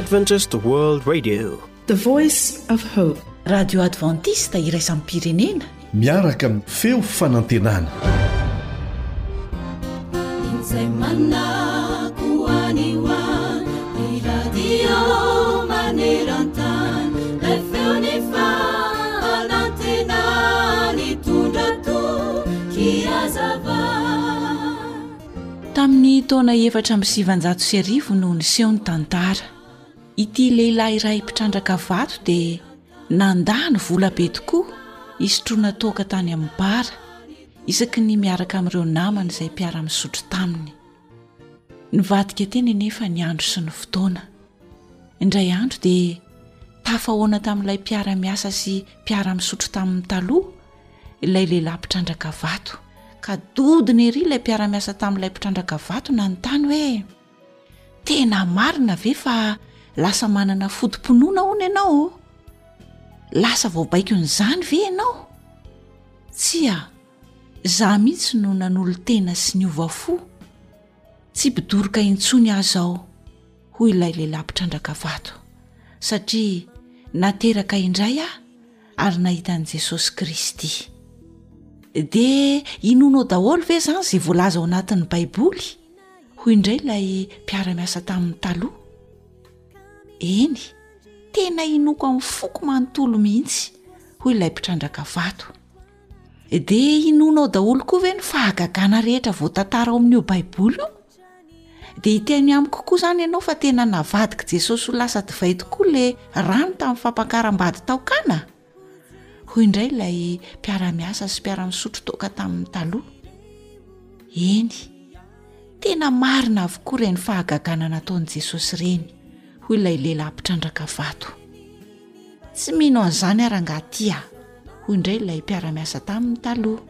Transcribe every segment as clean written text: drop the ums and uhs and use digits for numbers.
Adventist World Radio, the voice of hope. Radio Adventista iraisam pirenena miaraka amin'ny feo fanantenana. Tamin'ny taona 790 no niseho ny tantara. Ity lehilahy iray mpitrandraka vato dia nandany vola be tokoa isotroana toaka tany amin'ny bara, isaky ny miaraka amin'ireo namany izay mpiara-misotro taminy. Nivadika teny nefa ny andro sy ny fotoana. Indray andro dia tafahoana tamin'ilay mpiara-miasa sy mpiara-misotro tamin'ny taloha ilay lehilahy mpitrandraka vato. Ka dodiny ery ilay mpiara-miasa tamin'ilay mpitrandraka vato nanontany hoe: tena marina ve fa lasa manana fotom-ponoana hono ianao? Lasa voabaiko n'izany ve ianao? Tsia, zaho mihitsy no nanolo tena sy niova fo. Tsy bidoroka intsony azo aho, hoy ilay lehilahy mpitrandraka vato, satria nateraka indray aho ary nahita an'i Jesosy Kristy. Dia inonao daholo ve izany izay voalaza ao anatin'ny Baiboly? Hoy indray ilay mpiara-miasa tamin'ny taloha. Eny, tena inoko amin'ny foko manontolo mihitsy, hoy ilay mpitrandraka vato. Dia inonao daholo koa ve ny fahagagana rehetra voatantara ao amin'io Baiboly io? Dia hiteny amiko koa izany ianao fa tena navadika Jesosy ho lasa divay tokoa ilay rano tamin'ny fampakaram-bady taokana? Hoy indray ilay mpiara-miasa sy mpiara-misotro toaka tamin'ny taloha. Eny, tena marina avokoa ireny fahagagana nataon'i Jesosy ireny, hoy ilay lehilahy mpitrandraka vato. Tsy mino an'izany ara-ngaty aho, hoy indray ilay mpiara-miasa tamin'ny taloha.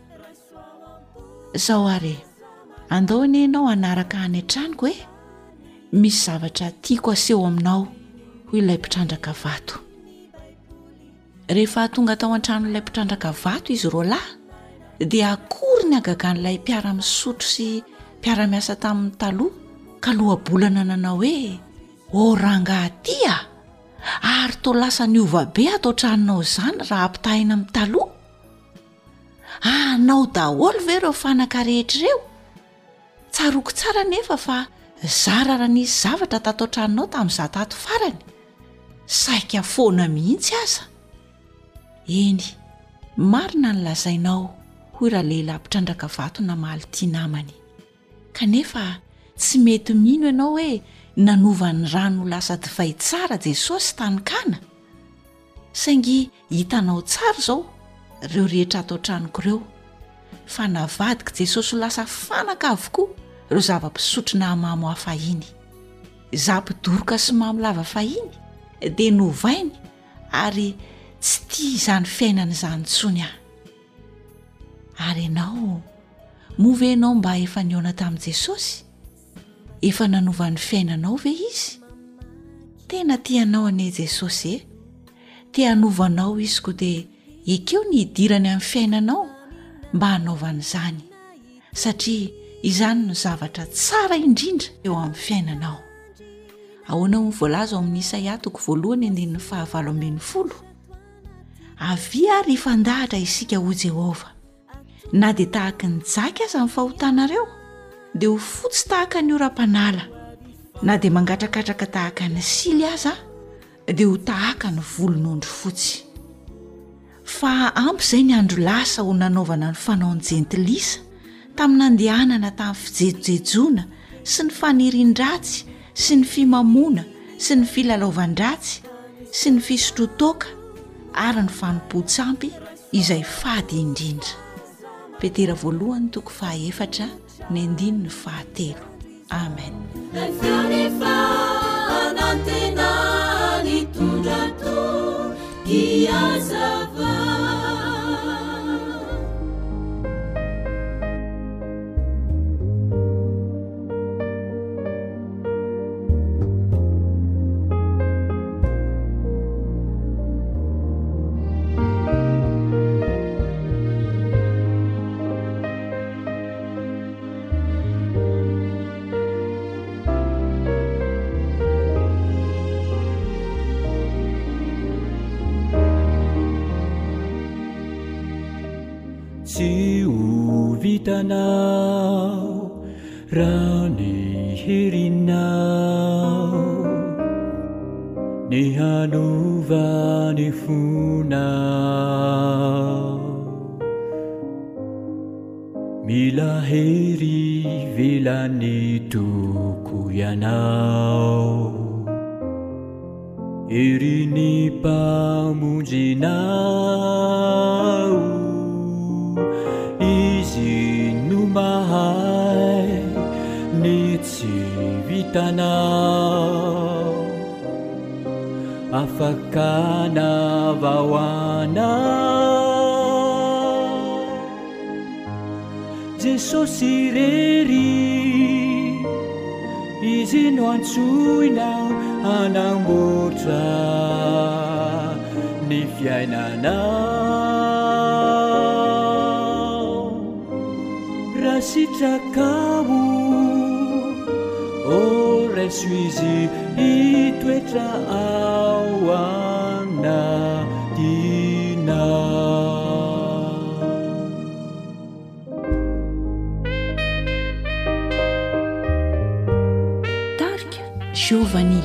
Zao are, andao anie ianao hanaraka any an-tranoko e? Misy zavatra tiako aseho aminao, hoy ilay mpitrandraka vato. Rehefa tonga tao an-tranon'ilay mpitrandraka vato izy roa lahy, dia akory ny agagan'ilay mpiara-misotro sy mpiara-miasa tamin'ny taloha ka lohabolana nanao hoe: o rangahy a, ary to lasa niova be atao tranonao izany raha ampitahina amin'ny taloha. Anao daholo ve ireo fanaka rehetra ireo? Tsaroko tsara nefa fa zara raha nisy zavatra tatao tranonao tamin'izaho tato farany. Saika foana mihitsy aza. Eny, marina ny lazainao, hoy raha lehilahy mpitrandraka vato namaly tia namany. Kanefa tsy mety mino ianao hoe nanovan'ny rano lasa divay tsara Jesosy tany-kana. Saingy hitanao tsara izao ireo rehetra atao tranoko ireo, fa navadika Jesosy ho lasa fanaka avokoa ireo zava-pisotro nahamamo hafahiny. Zampidoroka sy mamy lava fahiny dia novainy ary tsy tia izany fiainana izany intsony aho. Ary ianao, moa ve ianao mba efa niona tamin'i Jesosy? Efa nanova ny fiainanao ve izy? Tena tianao anie Jesosy e? Tia hanovanao izy koa dia ekeo ny hidirany amin'ny fiainanao mba hanaovan'izany, satria izany no zavatra tsara indrindra eo amin'ny fiainanao. Ahoana ho voalaza ao amin'ny Isaia 1:20. Avia ary ifandahatra isika ho Jehova, na dia tahaka ny jaka aza ny fahotanareo, dia ho fotsy tahaka ny oram-panala, na dia mangatrakatraka tahaka ny sily aza, dia ho tahaka ny volon'ondry fotsy. Fa ampy izay ny andro lasa ho nanaovana ny fanaon'ny jentilisa tamin'ny nandehanana tamin'ny fijejojejoana sy ny fanirin-dratsy sy ny fimamona sy ny filalaovan-dratsy sy ny fisotrotoaka ary ny fanompo-tsampy izay fady indrindra. Petera 1:4-9. Amen. tsy ho vitanao raha ny herinao ny hanova ny fonao mila hery velany toko ianao hery ny mpamonjinao izy no mahay ny tsy vitanao afaka navahoanao Jesosy rery izy no antsoinao hanamboatra ny fiainanao raha sitrakao reso izy hitoetra ao anatinao tarika Giovanni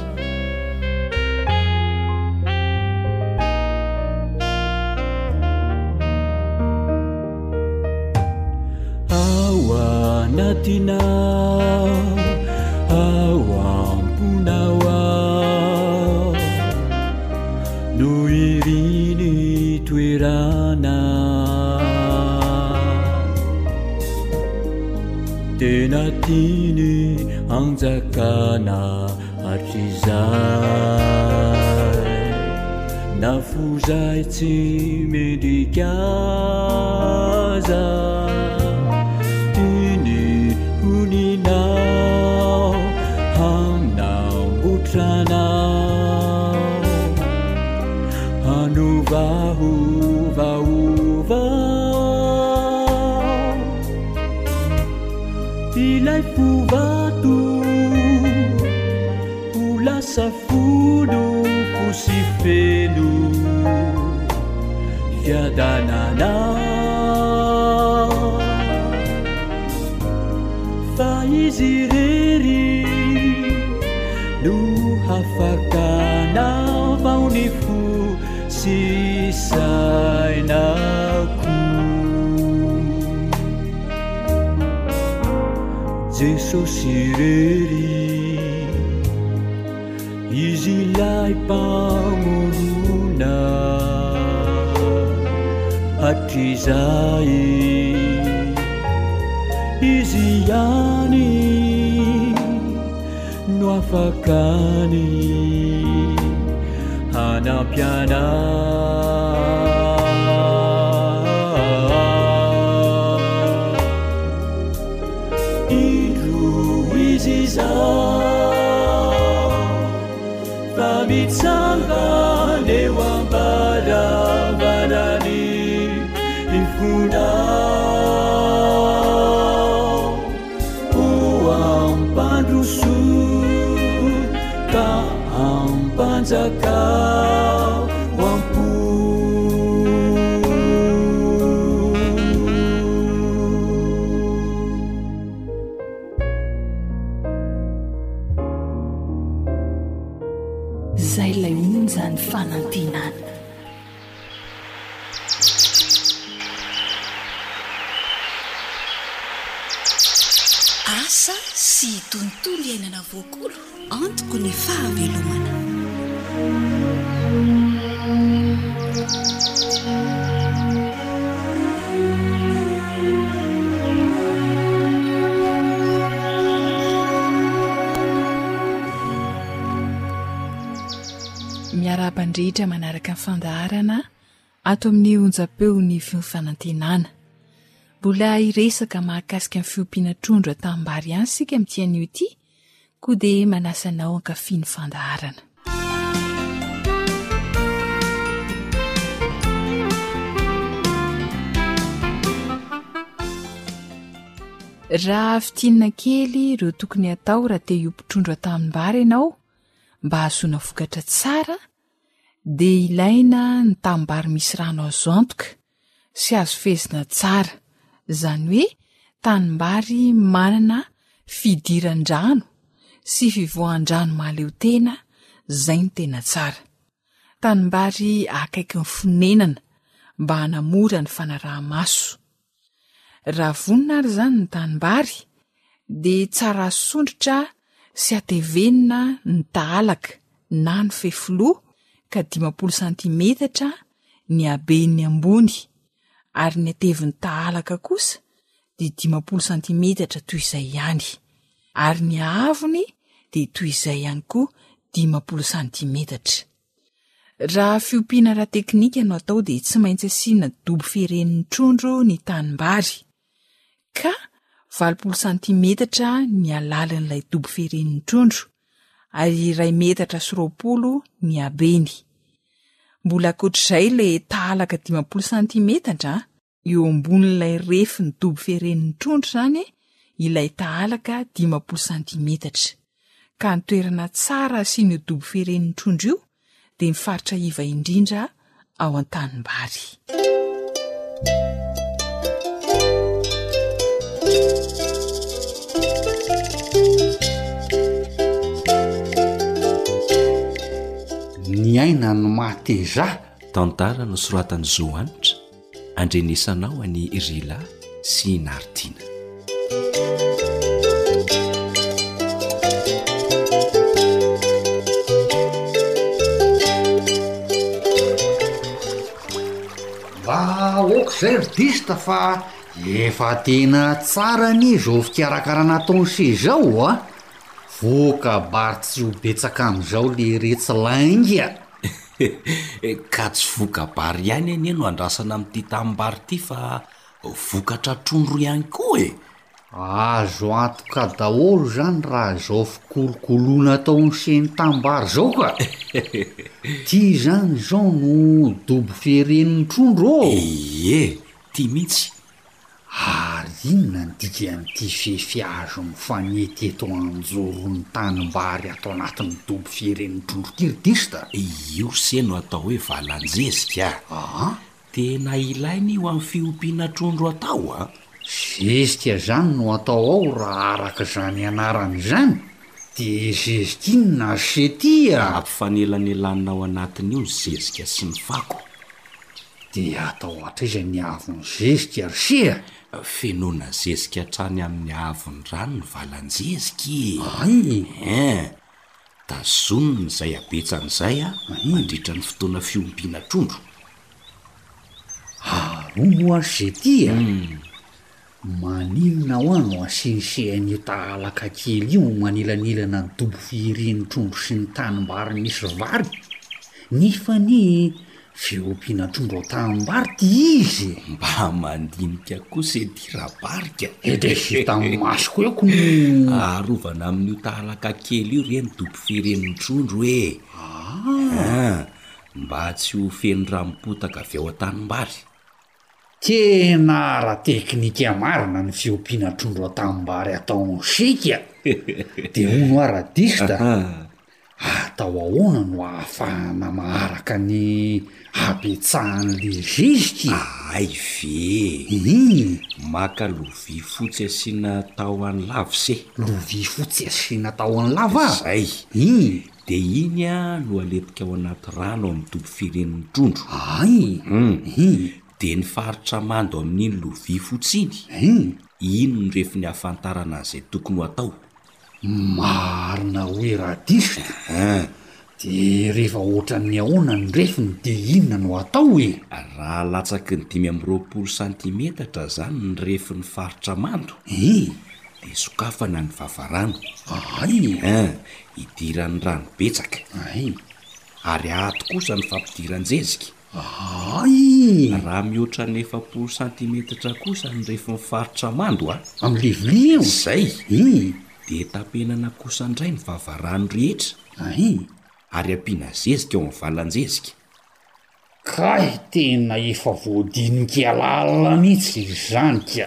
ao anatinao ao amponao ao no iriny toerana tena tiany anjakana hatrizay nafozay tsy mendrikaza tiany honinao hanambotranao hanovahovaovao ilay fovato ho lasa folo fosy feno fiadananao fa izy rery no hafakanao vao ny fo sisainako Jesosy rery izy lay mpamorona hatrizay izy ihany no afakany hanampianao indro izy zao fa mitsangana eo ambaravarany ifonao ho ampandroso ka ampanjakao ampo zay lay onjany fanantenana asa sy tontolo iainana voakolo antoko ny fahavelomana miara-pandrehitra manaraka ny fandaharana ato amin'ny onjapeo ny fanantenana mbola iresaka mahakasika ny fiompiana trondro tambary any sika amin'itian'io ity koa dia manasanao ankafy ny fandaharana raha fitinana kely ireo tokony atao raha te hiompitrondro tambary ianao mba hahasoana vokatra tsara dia ilaina ny tambary misy rano azo antoka sy azo fezina tsara, izany hoe tanimbary manana fidiran-drano sy fivoahan-drano mahaleo tena, izay ny tena tsara. Tanimbary akaiky ny fonenana mba hanamora ny fanaraha-maso. Raha vonina ary izany ny tanimbary, dia tsara sondrotra sy atevenina ny tahalaka na ny fefoloha ka 50 santimetatra ny habeny ambony, ary ny atevin'ny tahalaka kosa dia 50 santimetatra toy izay ihany, ary ny ahavony dia toy izay ihany koa 50 santimetatra. Raha fiompiana ara-teknika no atao dia tsy maintsy asiana dobo firen'ny trondro ny tanimbary, ka 20 santimetatra ny alalan'ilay dobo firen'ny trondro, ary 2 metatra sy 20 ny habeny. Mbola ankoatr'izay ilay tahalaka 50 santimetatra, eo ambonin'ilay refin'ny dobo firen'ny trondro izany ilay tahalaka 50 santimetatra. Ka ny toerana tsara asian'io dobo firen'ny trondro io dia ny faritra iva indrindra ao an-tanimbary. Ny aina no mateza. Tantara no soratan'i Zoanitra, andrenesanao any Rila sy Nartina. Mba ok'izay ridista fa efa tena tsara ny zao fikarakarana ataony se zao a. Voka bary tsy ho betsaka amin'izao le retsilanga. Ka tsy voka-bary ihany anie no andrasana amin'ity tanimbary ity fa vokatra trondro ihany koa e. Azo antoka daholo zany raha zao fikolokoloana ataony seny tanimbary zao ka. Ty zany zao no dobo firen'ny trondro. Ie, ty mihitsy. Ary inona ny dika amin'ity fefiazo mifanety eto anjoron'ny tanimbary atao anatin'ny dobo firen'ny trondro ty ridista? Io se no atao hoe valanjezika. Tena ilainy io amin'ny fiompiana trondro atao a. Zezika zany no atao ao raha araka zany anarany zany. De zezika inona se tia? Ampifanelanelanina ao anatin'io ny zezika sy ny fako. De atao atraiza ny avony zezika ry sea? Fenoana zezika trany amin'ny avony rano ny valanjezika. Ay. Tazonina izay abetsan'izay a mandritra ny fotoana fiompiana trondro. Aromo azy tia. Maninona ho ano asinisehany tahalaka kely io manilanilana ny dobo firen'ny trondro sy ny tanimbary misy vary. Nefa ny fiompiana trondro ao tanimbary ty izy. Mba mandinika kosa ety rabarika. De hita amin'ny masoko eko no arovana amin'io tahalaka kely io reny dobo firen'ny trondro e. Mba tsy ho feno ranom-potaka avy ao an-tanimbary. Tena ara-teknika marina ny fiompiana trondro tanimbary ataony sika. De hono ara-dista. Atao ahoana no ahafahana maharaka ny habetsahan'le zezika? Ay ve. Maka lovia fotsy asiana tahony lava se. Lovia fotsy asiana tahony lava? Zay. De iny a no aletika ao anaty rano amin'ny dobo firen'ny trondro. Ay. De ny faritra mando amin'iny lovia fotsy iny. Ino ny refiny ahafantarana izay tokony ho atao. Marina hoe radista. De rehefa ohatran'ny ahoana ny refiny de inona no atao e? Raha latsaky ny 520 santimetatra zany ny refin'ny faritra mando. De sokafana ny vavarano. Idiran'ny rano betsaka. Ary ato kosa ny fampidiran-jezika. Raha mihoatra ny 70 santimetatra kosa ny refin'ny faritra mando a. Amin'le vilia eo? Zay. De tapenana kosa indray ny vavarano rehetra. Ary ampiana zezika eo amin'ny valanjezika. Kay tena efa voadinika lalina mihitsy izany ka.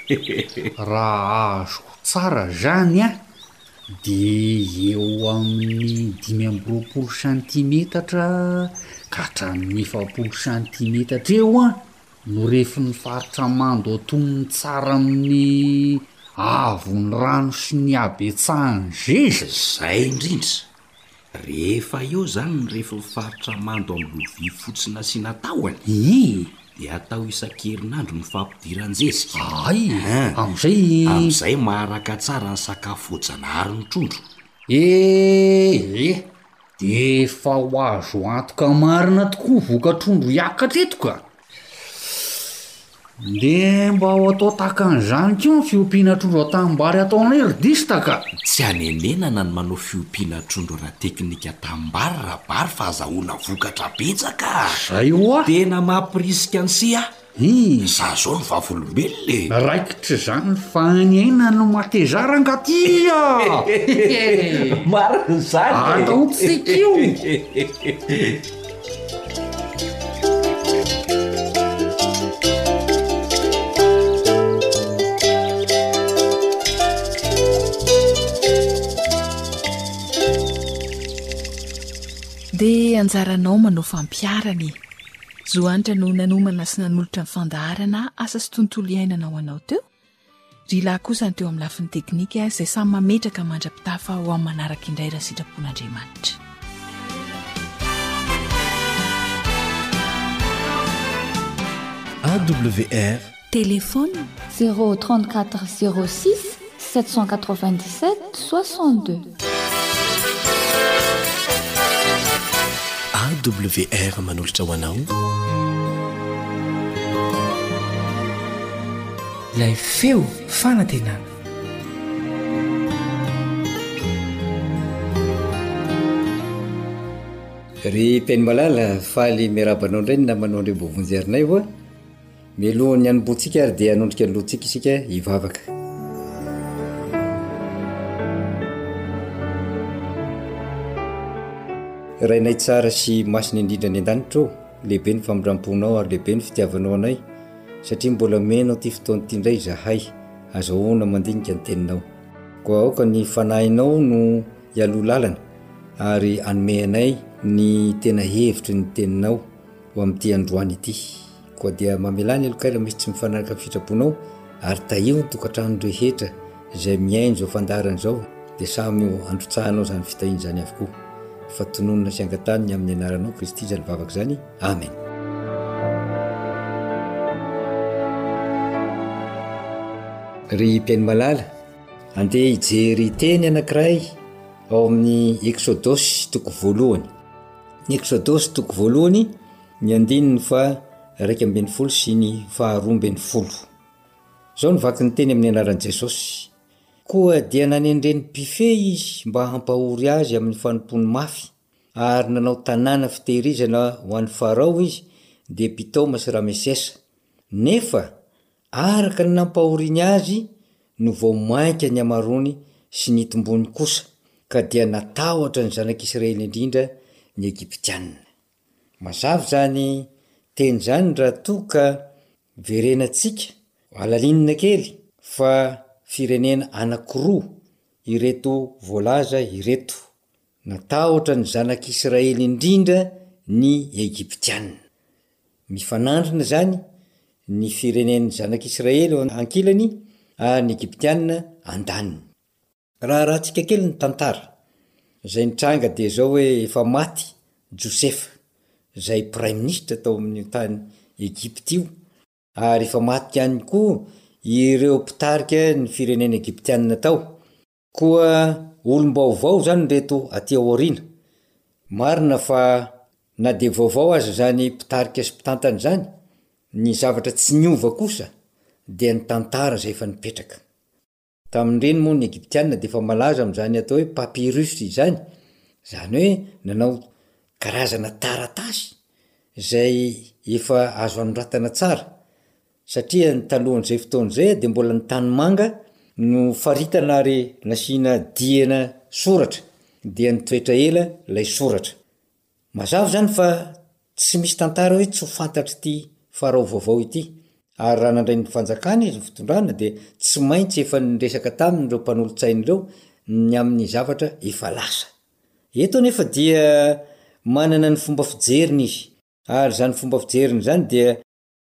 Raha azo tsara zany a, de eo amin'ny 520 santimetatra ka hatramin'ny 70 santimetatra eo a no refy ny faritra mando atonony tsara amin'ny avony rano sy ny abetsahany zeza. Zay indrindra rehefa eo zany ny rehefa faritra mando amin'ny lovia fotsiny asiana tahony de atao isan-kerinandro ny fampidiran-jezika. Am'izay maharaka tsara ny sakafo voajanahary ny trondro. De efa ho azo antoka marina tokoa voka-trondro hiakatra eto ka. De mba ho atao takan'izany ko ny fiompiana trondro atambary ataonay ridista ka. Tsy hanenenana ny manao fiompiana trondro raha teknika tambary raha bary fa azahoana vokatra betsaka. Zay oa tena mampirisika ny sia. Za zao ny vavolombelona raikitra zany fa ny aina no matezaranga tya. Marina zany. Ataotsika io. De anjaranao manao fampiarany zoanitra no nanomana sy nanolotra ny fandaharana asa sy tontolo iainanao anao teo ry lahy kosa ny teo amin'ny lafiny teknika izay samy mametraka mandra-pitafa ho amin'ny manaraka indray raha sitrapon'Andriamanitra. AWR téléphone 034 06 797 62. AWR manolotra ho anao ilay feo fanantenana. Ry Peny Malala faly miarabanao indray ny namanao andreo mbovonjerinay hoa milohan'ny anomboantsika ary dia anondrika ny lohantsika isika hivavaka. Rainay tsara sy masina indrindra ny an-danitra lehibe ny famindramponao ary lehibe ny fitiavanao anay satria mbola menao ty fotoana ty indray zahay azahoana mandinika ny teninao koa aoka ny fanahinao no ialoha lalana ary anome anay ny tena hevitry ny teninao ho amin'ity androany ity koa dia mamelany alokaira misy tsy mifanaraka fitraponao ary tahio ny tokantrano rehetra izay miaino zao fandarana zao dia samy androtsahanao zany fitahiana zany avokoa fa tononona sy angataniny amin'ny anaranao Kristy zany vavaka zany. Amen. Ry Peny Malala andeha hijery teny anankiray ao amin'ny Exodosy toko voalohany. Ny Exodosy toko voalohany ny andininy fa 1:10 sy ny 2:10. Zao nivaky ny teny amin'ny anaran'i Jesosy. Koa dia nanendreny pifey izy mba hampahory azy amin'ny fanompony mafy ary nanao tanàna fitehirizana ho an'ny Farao izy dia Pitoma sy Ramesesa. Nefa araka ny nampahoriany azy no vao mainka ny amarony sy ny tombony kosa ka dia natahotra ny zanak'Israely indrindra ny Egiptianina. Mazava zany teny zany raha toka verenantsika alalinina kely fa firenena anankiroa ireto voalaza ireto. Natahotra ny zanak'Israely indrindra ny Egiptianina. Mifanandrina zany ny firenen'ny zanak'Israely ankilany ary ny Egiptianina andaniny. Rahatsika kely ny tantara zay nitranga dia zao hoe efa maty Josefa zay prime ministre tao amin'ny tany Egypte io ary efa maty ihany koa ireo mpitarika ny firenena Egiptianina tao. Koa olom-baovao zany reto aty aoriana. Marina fa na dia vaovao aza zany mpitarika sy mpitantana zany, ny zavatra tsy niova kosa dia ny tantara zay efa nipetraka. Tamin'ireny moa ny Egiptianina dia efa malaza amin'izany atao hoe papyrus zany. Zany hoe nanao karazana taratasy zay efa azo anoratana tsara. Satria ny talohan'izay fotoan'izay dia mbola ny tany manga no faritana ary nasiana diana soratra dia nitoetra ela ilay soratra. Mazava zany fa tsy misy tantara hoe tsy ho fantatry ity Farao vaovao ity. Ary raha nandray ny fanjakana izy fitondrana dia tsy maintsy efa niresaka tamin'ireo mpanolotsain'ireo ny amin'ny zavatra efa lasa. Eto nefa dia manana ny fomba fijeriny izy. Ary zany fomba fijeriny zany dia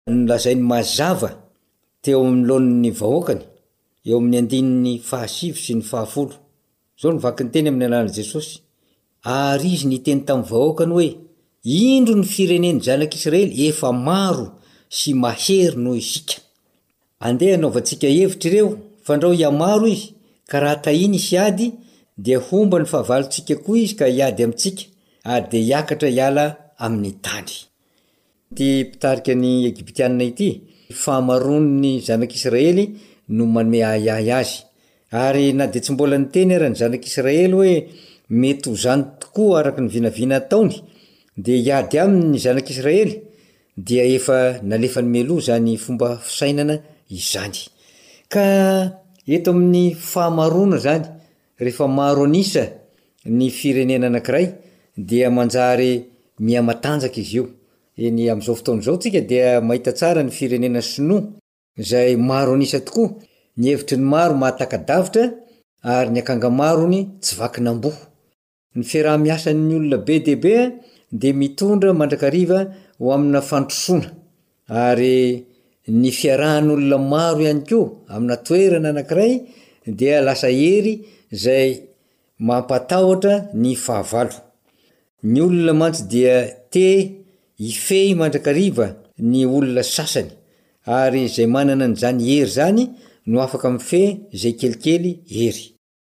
nolazainy mazava teo amin'nylohan'ny vahoakany eo amin'ny andininy fahasivy sy ny fahafolo zao nivaky ny teny amin'ny alalan'i Jesosy ary izy niteny tamin'ny vahoakany hoe indro ny fireneny zanak'Israely efa maro sy mahery noho isika. Andeha anaovantsika hevitra ireo fandrao iamaro izy ka raha tahiny isy ady dia homba ny fahavalontsika koa izy ka hiady amintsika ary dia hiakatra hiala amin'ny tany. Ty mpitarika ny Egiptianina ity fahamaron'ny zanak'Israely no manome ahiahy azy ary na dia tsy mbola niteny ara ny zanak'Israely hoe mety ho zany tokoa araky ny vinavina ataony dia hiady aminy zanak'Israely dia efa nalefa ny meloa zany fomba fisainana izany. Ka eto amin'ny fahamarona zany rehefa maro anisa ny firenena anankiray dia manjary miamatanjaka izy io. Eny amin'izao fotoan'izao tsika dia mahita tsara ny firenena Sinoa izay maro anisa tokoa, ny hevitry ny maro mahatakadavitra ary ny akanga marony tsy vakinam-boho. Ny fiaraha-miasan'ny olona be deaibe dia mitondra mandrakariva ho amina fandrosoana ary ny fiarahan'olona maro ihany koa amina toerana anankiray dia lasa hery izay mampatahotra ny fahavalo. Ny olona mantsy dia ifehy mandrakariva ny olona sasany ary izay manana n'izany hery zany no afaka mifehy izay kelikely hery.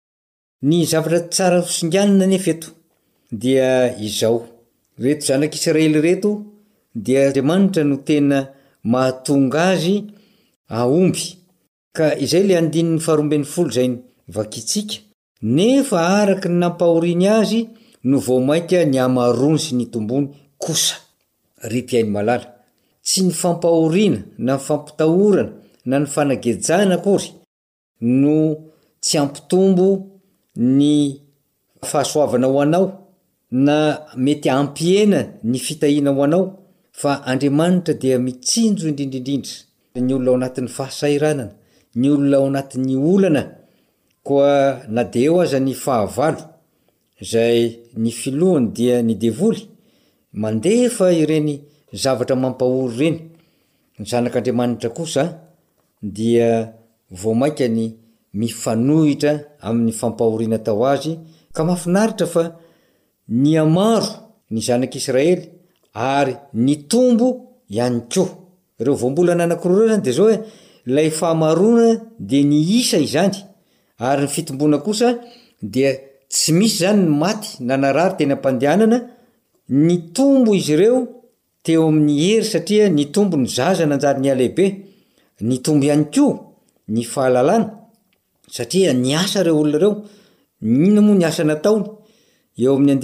Ny zavatra tsara singanina nefa eto dia izao, reto zanak'Israely reto dia Andriamanitra no tena mahatonga azy aomby. Ka izay le andinin'ny 12 izay vakitsika nefa araky ny nampahoriany azy no voamaika ny amarony sy ny tombony kosa. Ripiainy malala, tsy ny fampahoriana na ny fampitahorana na ny fanagejana akory no tsy ampitombo ny fahasoavana ho anao na mety ampiena ny fitahiana ho anao, fa Andriamanitra dia mitsinjo indrindrindrindra ny olona ao anatin'ny fahasairanana, ny olona ao anatin'ny olana, koa na dia eo aza ny fahavalo izay ny filohany dia ny devoly mandefa ireny zavatra mampahory ireny. Ny zanak'Andriamanitra kosa dia voamaika ny mifanohitra amin'ny fampahoriana tao azy, ka mahafinaritra fa ny amaro ny zanak'Israely ary ny tombo ihany koa. Ireo voambolana anankiroa zany dia zao hoe ilay fahamarona dia ny isa izany ary ny fitombona kosa dia tsy misy zany ny maty na narary teny am-pandehanana. Ny tombo izy ireo teo amin'ny hery satria ny tombo ny zaza nanjary ny alehibe, ny tombo ihany koa ny fahalalana satria ny asa reo olona reo, nina moa ny asa nataony. Eo amin'ny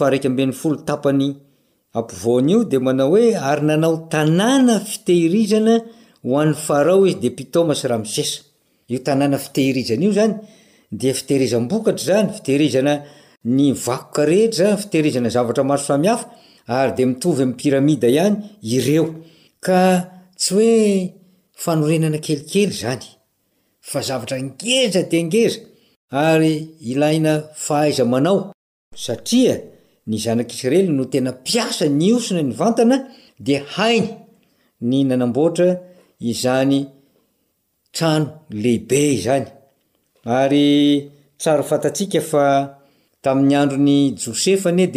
112 tapany ampovoany io dia manao hoe ary nanao tanàna fitehirizana ho an'ny Farao izy dia Pitoma sy Ramsesa. Io tanàna fitehirizana io zany dia fitehirizam-bokatra zany, fitehirizana ny vakoka rehetra, fitehirizana zavatra maro samihafa ary dia mitovy amin'ny piramida ihany ireo. Ka tsy hoe fanorenana kelikely zany fa zavatra ngeza dia ngeza ary ilaina fahaiza manao, satria ny zanak'Israely no tena piasa ny osina ny vantana dia hainy ny nanamboatra izany trano lehibe izany. Ary tsara fantatsika fa tamin'ny andron'ny Josefa ane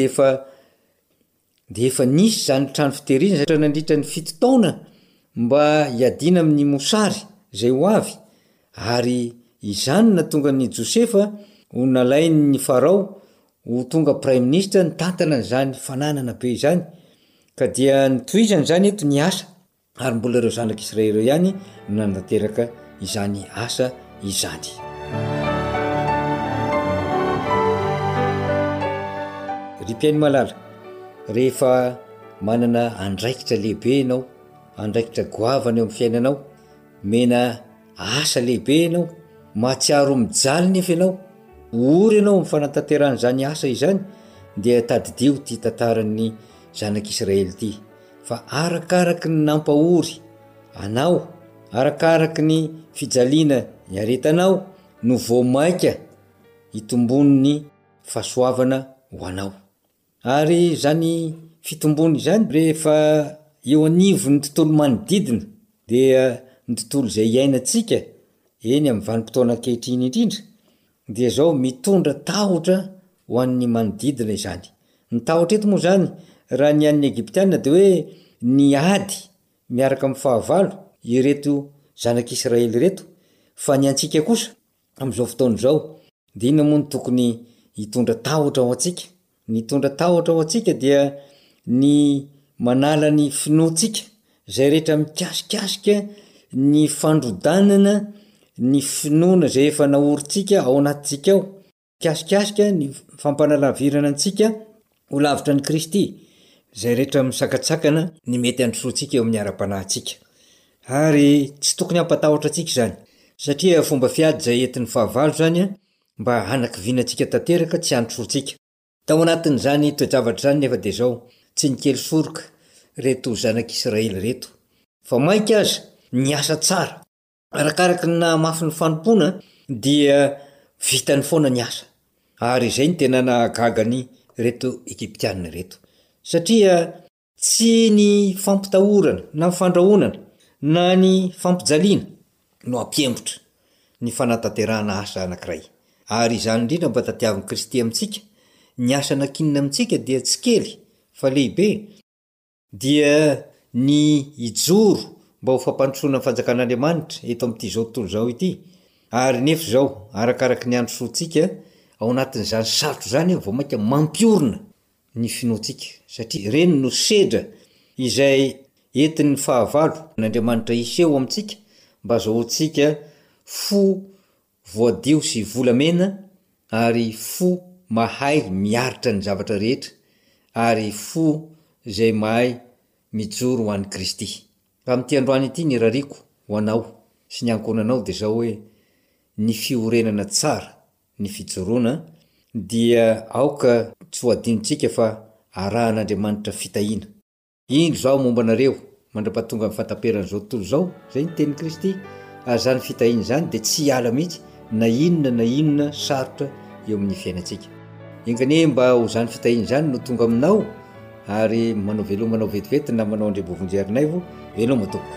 dia efa nisy zany trano fitehirizana nandritra ny 7 taona mba hiadina amin'ny mosary izay ho avy, ary izany natonga ny Josefa ho nalainy ny Farao ho tonga prime ministre nitantana zany fananana be izany. Ka dia nitohizany zany eto ny asa ary mbola ireo zanak'Israely ireo ihany no nanateraka izany asa izany. Ripiainy malala, rehefa manana andraikitra lehibe ianao, andraikitra goavana eo amin'ny fiainanao, mena asa lehibe ianao, mahatsiaro mijaly nefa ianao, ory ianao amin'ny fanatanteran'izany asa izany, dia tadidio ty tantaran'ny zanak'Israely ity. Fa arakaraky ny nampahory anao, arakaraky ny fijaliana ny aretanao no voamaika hitombony fahasoavana ho anao. Ary zany fitombony zany rehefa eo anivo ny tontolo manodidina dia ny tontolo zay iainantsika eny amin'ny vanim-potoana ankehitriny indrindra dia zao mitondra tahotra ho an'ny manodidina izany. Ny tahotra eto moa zany raha ny an'ny Egyptiana dia hoe ny ady miaraka amin'ny fahavalo ireto zanak'Israely reto, fa ny antsika kosa amin'izao fotoana izao dia inona moa ny tokony hitondra tahotra ho antsika? Ny hitondra tahotra ho antsika dia ny manala ny finoantsika zay rehetra mikasikasika ny fandrodanana ny finoana zay efa naorintsika ao anatintsika ao, kasikasika ny fampanalavirana antsika ho lavitra ny Kristy, zay rehetra misakatsakana ny mety androsoantsika eo amin'ny ara-panahintsika. Ary tsy tokony hampatahotra antsika zany, satria fomba fiady zay entin'ny fahavalo zany mba hanakivinantsika tanteraka tsy androsoantsika. Tao anatin'izany toejavatra zany nefa dia zao tsy nikely soroka reto zanak'Israely reto, fa mainka aza ny asa tsara arakaraka na mafy ny fanompona dia vitany foana ny asa. Ary izay ny tena nahagagany reto Egyptiana reto, satria tsy ny fampitahorana na fandrahonana na ny fampijaliana no ampiembotra ny fanatanterahana asa anankiray. Ary izany indrindra mba tatiavin'i Kristy amintsika, ny asa nakinina amintsika dia tsy kely fa lehibe, dia ny ijoro mba ho fampandrosoana ny fanjakan'Andriamanitra eto amin'ity zao tontolo zao ity. Ary nefa zao arakaraka ny androsoantsika ao anatin'izany sarotro zany vao mainka mampiorina ny finoantsika, satria reny no sedra izay entin'ny fahavalo n'Andriamanitra iseho amintsika mba zahoantsika fo voadio sy volamena ary fo mahay miaritra ny zavatra rehetra ary fo zay mahay mijoro ho an'i Kristy. Amin'ity androany ity ny rariko ho anao sy ny ankonanao dia zao hoe ny fiorenana tsara, ny fijoroana dia aoka tsy ho adinontsika fa arahan'Andriamanitra fitahiana. Indro zao momba anareo mandra-pahatonga amin'ny fantamperan'izao tontolo zao, zay ny tenin'i Kristy, ary zany fitahiana zany dia tsy hiala mihitsy na inona sarotra eo amin'ny fiainantsika. Engane mba ho zany fitahiana zany no tonga aminao ary manao velomanao vetivety na manao andrebovonjerinay vo veloma tompoko.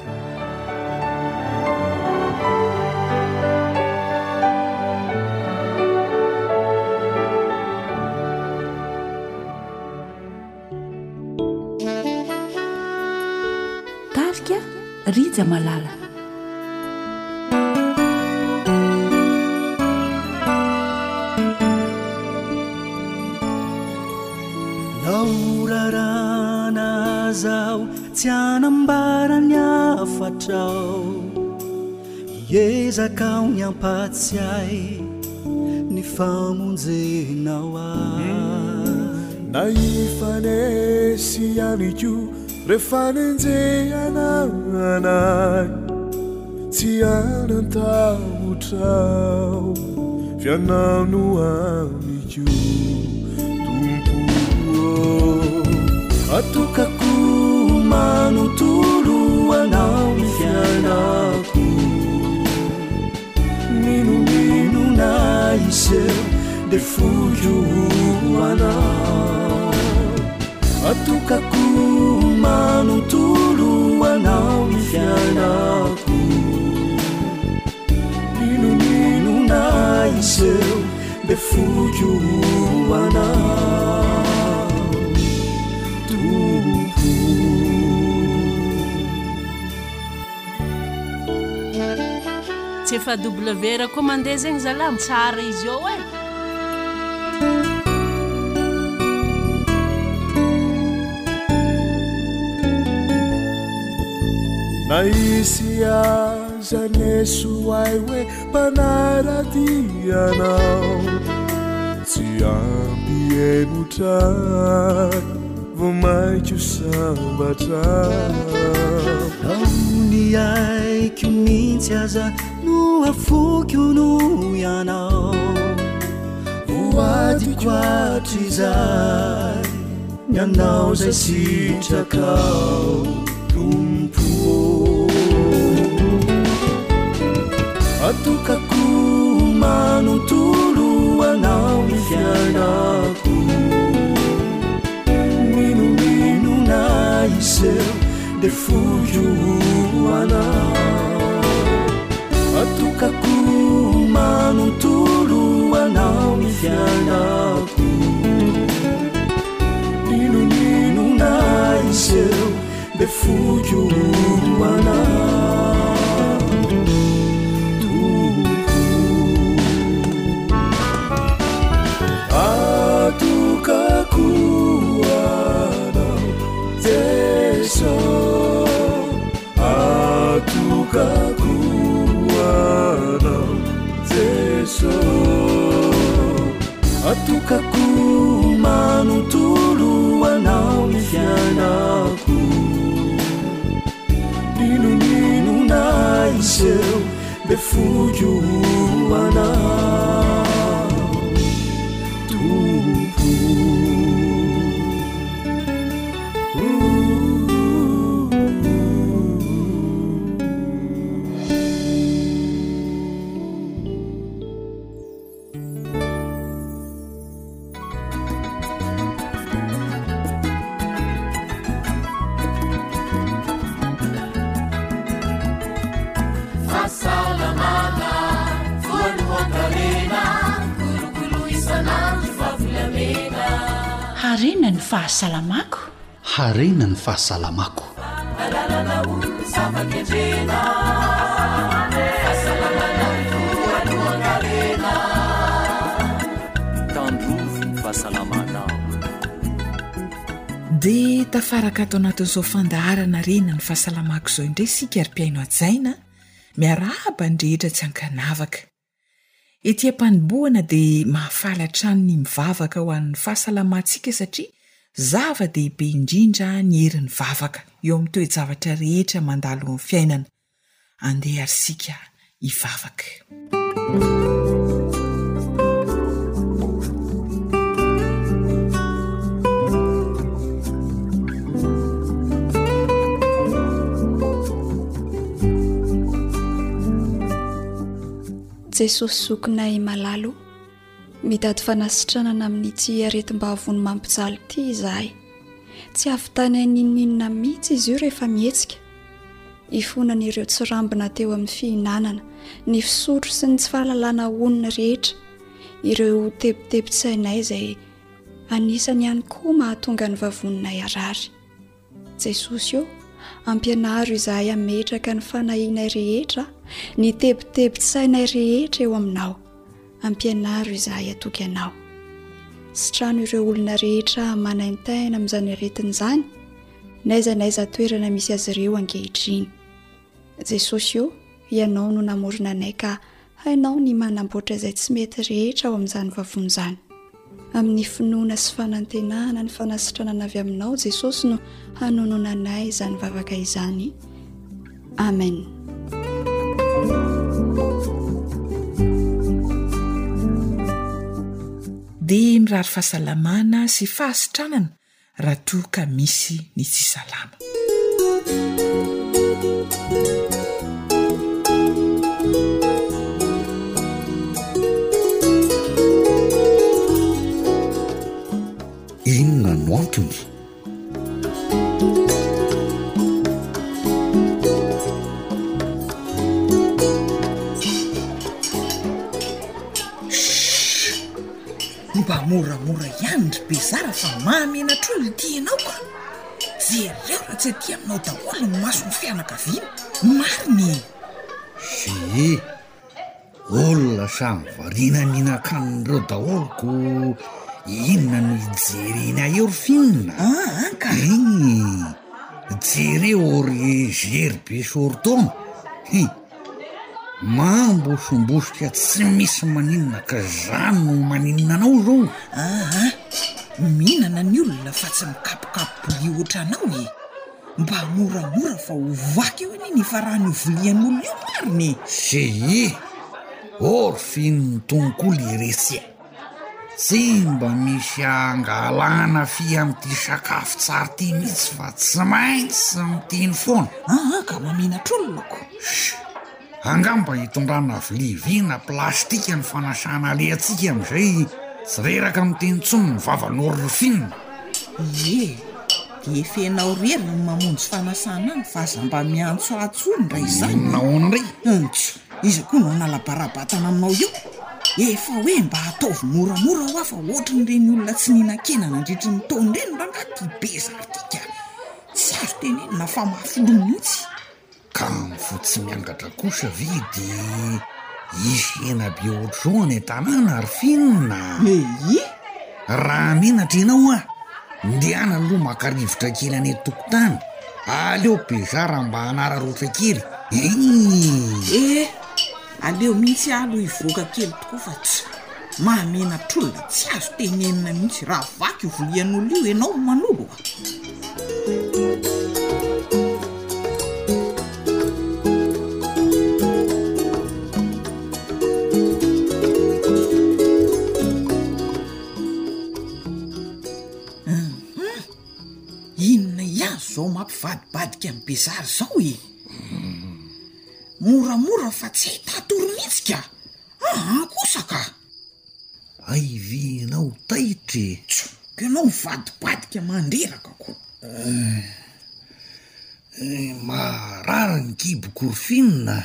Tarika Rija Malala. Naurarana zao tsy anambarany afatrao, iezakao ny ampatsiay ny famonjenao na ifanesy aniko rehefa nenjehananay tsy anantahotrao fianano aniko atokako manontolo anao ny fianako, minomino na iseho de fojo anao. Atokako manontolo anao ny fianako, minomino na iseho de fojo anao. Tsy efa W ra koa mandeha zegny zalamo tsara izy eo e. na isy aza nesoay hoe mpanaradianao tsy ampy enotray vo maiko sambatrao. Aony aiko mihitsy aza no afoko no ianao, voadiko atrizay ny anao zay sitrakao tompo. Atokako manontolo anao ny fianako, minomino na iseho de fojoanao atokako manontolo anao ny fianako ninonina izeo de fojoanao atokako anao Jesu atokako anao Jesu atokako manontolo anao ny fianako ninonina izeo de fojoanao harena ny fahasalamako harena ny fahasalamako dia tafaraka ato anatin'izao fandaharana rena ny fahasalamako izao indray sika ary-piaino ajaina miarahaba ny rehetra tsy ankanavaka etỳ am-panomboana dia mahafalatrano ny mivavaka ho an'ny fahasalamantsika satria zava-dehibe indrindra ny herin'ny vavaka eo amin'ny toe-javatra rehetra mandalo amin'ny fiainana andeha ary sika hivavaka Jesosy zokinay malalo mitady fanasitranana amin'ity aretim-bavony mampijaly ity izahay tsy avytany aninninina mihitsy izy io rehefa mihetsika ifonan'ireo tsirambina teo amin'ny fihinanana ny fisotro sy ny tsy fahalalana onina rehetra ireo tebitebitsainay izay anisany ihany koa mahatonga ny vavononay arary Jesosy io ampianaro izahay ametraka ny fanahinay rehetra ny tebitebitsainay rehetra eo aminao ampianaro izahay atoky anao sitrano ireo olona rehetra manaintaina amin'izany aretin'izany naiza toerana misy azy ireo ankehitriny Jesosy io ianao no namorona anay ka hainao ny manamboatra izay tsy mety rehetra ao amin'izany vavony izany amin'ny finoana sy fanantenana ny fanasitranana avy aminao Jesosy no hanonona anay izany vavaka izany amen dia mirary fahasalamana sy fahasitranana raha toa ka misy ny tsy salama inona no antony mba moramora ihany ry bezara fa mahamenatr'olona ity ianao ka jereo raha tsy aty aminao daholo ny maso ny fianakaviana mariny sy olona samy variana mihinan-kanon'ireo daholoko inona no ijerena eo ry finina ka jereo ry zery be sortaona mambosombosika tsy misy maninona ka zany no maninona anao zao mihinana ny olona fa tsy mikapokapoly oatra anao mba moramora fa hovaky eo any ny farahany volian'olona io mariny sy ory finny tonkolo iresy tsy mba misy angalana fi amin'ity sakafo tsara ty mihitsy fa tsy maintsy miteny foana ka mamenatr'olonako angamba hitondrana vilivina plastika ny fanasana alehantsika amin'izay tsy reraka miteny tsony ny vavan'ory finna de efenao rery ny mamonjy fanasana any fa aza mba miantso atsony ray izany nahoana ray ntso izy koa no nalabarabatana aminao io efa hoe mba ataovy moramora ho afa ohatry nyreny olona tsy ninan-kena nandritry ny taony reny rangaty be zartika tsy azo tenenina fa mahafolo mihitsy ka mifotsy miangatra kosa vidy ishena be ohatr'izao any an-tanàna ary finina raha menatra ianao a ndiana aloha makarivotra kely any tokotany aleo bezara mba hanararoatra kely aleo mihitsy aloha ivoaka kely tokoa fa tsy mahamenatr'olona tsy azo tenenina mihitsy raha vaky volian'olo io ianao manolo zao mampivadibadika amin'ny bezary zao moramora fa tsy hitatoro mihitsy ka kosaka aivinao taitry ko ianao mivadibadika mandreraka ko marary ny kibokoryfinina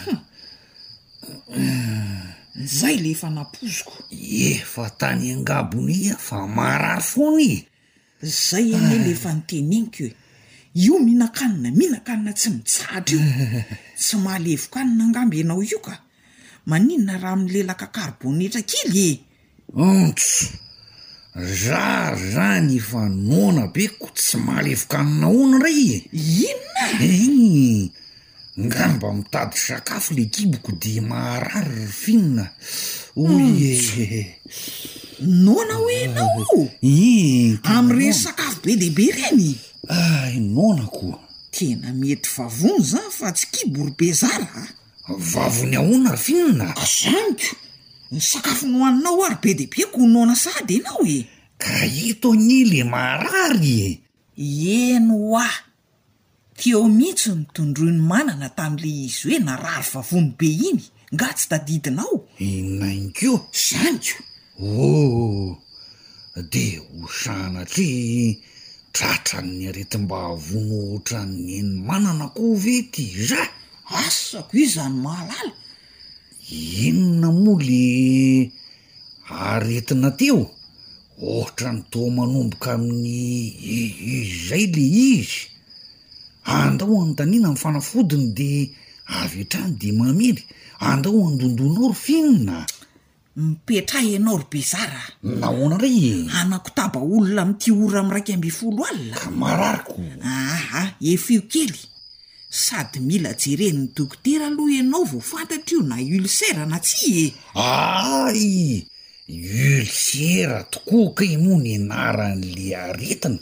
zay le efa napoziko efa tany angabony fa marary foany zay ane le efa niteneniko hoe io mihinan-kanina tsy mitsahatra io tsy mahalevokanina angamby ianao io ka maninona raha milelaka karbonetra kely ntso zary zany fa nona beko tsy mahalevokanina ona ray inona ngamba mitady sakafo le kiboko de marary finina oye nona hoe enao am'ireny sakafo be dehibe reny nona koa tena mety vavony zany fa tsy kibory bezara vavony ahoana ry finina zaniko ny sakafo nohaninao ary be dehibe ko nona sady ianao ka ito ny le marary eno teo mihitsy nitondroiny manana tam'le izy hoe narary vavony be iny nga tsy tadidinao inainko zaniko de hosanatry tratran'ny aretim-bavony ohatran'ny eny manana ko vety za asako izany mahalala inona moa le aretina teo ohatra ny to manomboka amin'ny izay le izy andao anontaniana ny fanafodiny de avy hatrany de mamely andao andondonao ry finina mipetra ianao ry bezara nahoana ray anako taba olona mity ora am'raiky amby folo alina ka marariko efio kely sady mila jereny ny dokotera aloha ianao vo fantatr' io na ulsera na tsy ay ulsera tokoa ka imoa ny anaran'le aretina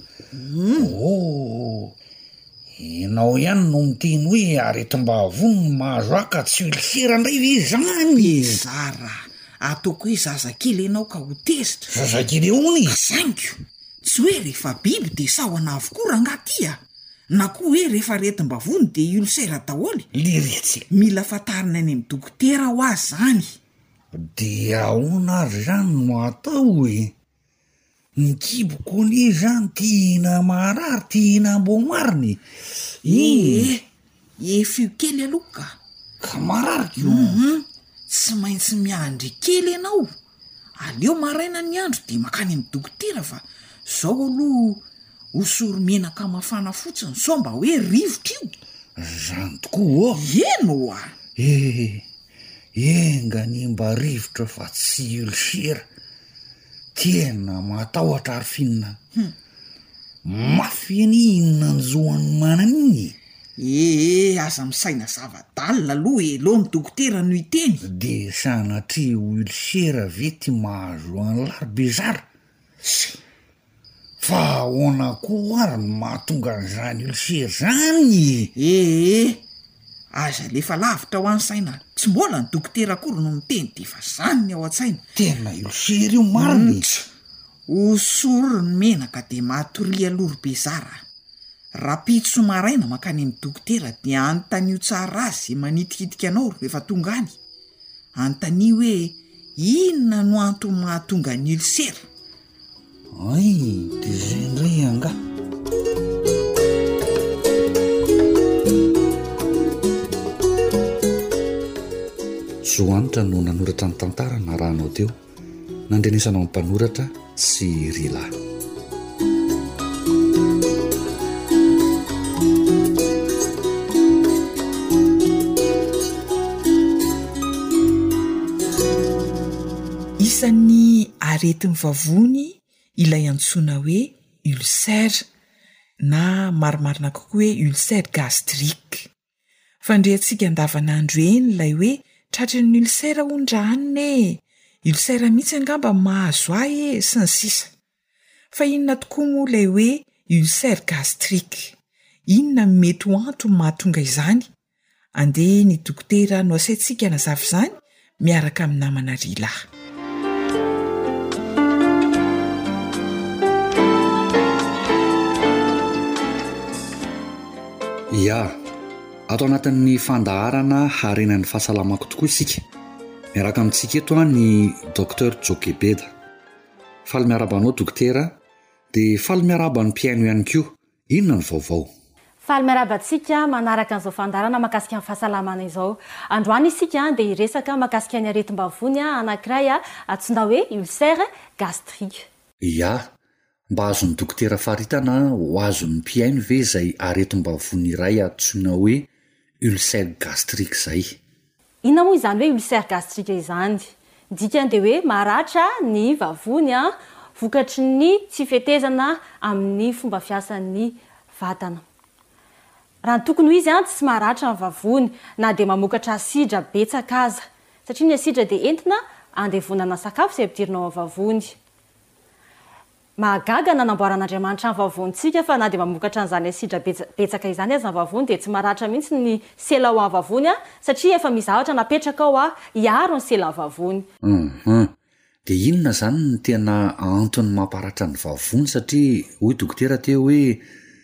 ianao ihany no miteny hoe aretim-bavony mahazo aka tsy ulsera ndray ve zany bezara ataoko hoe zazakely ianao ka ho tezitra zazakely eony zaniko tsy hoe rehefa biby de sahona avokoa rangatya na koa hoe rehefa retim-bavony de ulsera daholy leretsy mila fatarina any amin'ny dokotera ho azy zany de ahoana ary zany no atao hoe ny kiboko ny zany tiana marary tiana mbo mariny efio kely aloha ka marary tsy maintsy miandry kely ianao aleo maraina ny andro de makany amin'ny dokotera fa zao aloha osory menaka mafana fotsiny so mba hoe rivotra io zany tokoa eno engany mba rivotra fa tsy ulsera tena matahotra ary finina mafy any inona nyzoan'ny manana iny aza misaina zava-dalina aloha eloha ny dokotera no iteny de sanatri ulsera vety mahazo any laribezara fa ahoana koa ary ny mahatonga an'izany ulsera zany aza lefa lavitra ho any saina tsy mbola ny dokotera akory no miteny de fa zany ny ao an-tsaina tena ulsera io mariny osory ny menaka de mahatoria lory bezara rapitso maraina makany amin'ny dokotera de anontanio tsara azy manitikitika anao rehefa tonga any anontania hoe inona no antony mahatonga ny ulsera de zay ndray anga zoanitra no nanoratra ny tantara na rahanao teo nandrenesanao ny mpanoratra sy rila. Isan'ny aretin'ny vavony ilay antsoina hoe ulcère na marimarina kokoa hoe ulcère gastrique. Fandrehantsika andavanandro eny ilay hoe tratran'ny ulcère ondrahaniny ulcère mihitsy angamba mahazo ahy sy ny sisa. Fa inona tokoa moa ilay hoe ulcère gastrique? Inona mety ho antony mahatonga izany? Andeha ny dokotera no asaintsika nazava izany miaraka amin'ny namana Rila. Ya, ato anatin'ny fandaharana harenan'ny fahasalamako tokoa isika. Miaraka amintsika eto ny Dr Jokebeda. Faly miarabanao dokotera, dia faly miaraban'ny mpiaino ihany koa. Inona ny vaovao? Faly miarabantsika manaraka an'izao fandaharana makasika ny fahasalamana izao. Androany isika dia hiresaka makasika ny aretim-bavony anankiray antsoina hoe ulcère gastrique. Ya, mba azon'ny dokotera faritana ho azon'ny mpiaino ve izay aretim-bavony iray antsoina hoe ulcère gastrique izay? Inona moa izany hoe ulcère gastrique izany? Dikany dia hoe maratra ny vavony vokatry ny tsy fetezana amin'ny fomba fiasan'ny vatana. Raha ny tokony ho izy tsy maratra ny vavony na dia mamokatra asidra betsaka aza, satria ny asidra dia entina andevonana sakafo izay ampidirinao amin'ny vavony. Mahagaga na namboaran'Andriamanitra ny vavonitsika fa na dia mamokatra an'izany asidra betsaka izany aza ny vavony dia tsy maratra mihitsy ny sela ao amin'ny vavony satria efa mizahatra napetraka ao hiaro ny sela ny vavony. Dia inona izany ny tena antony mamparatra ny vavony? Satria hoy dokotera teo hoe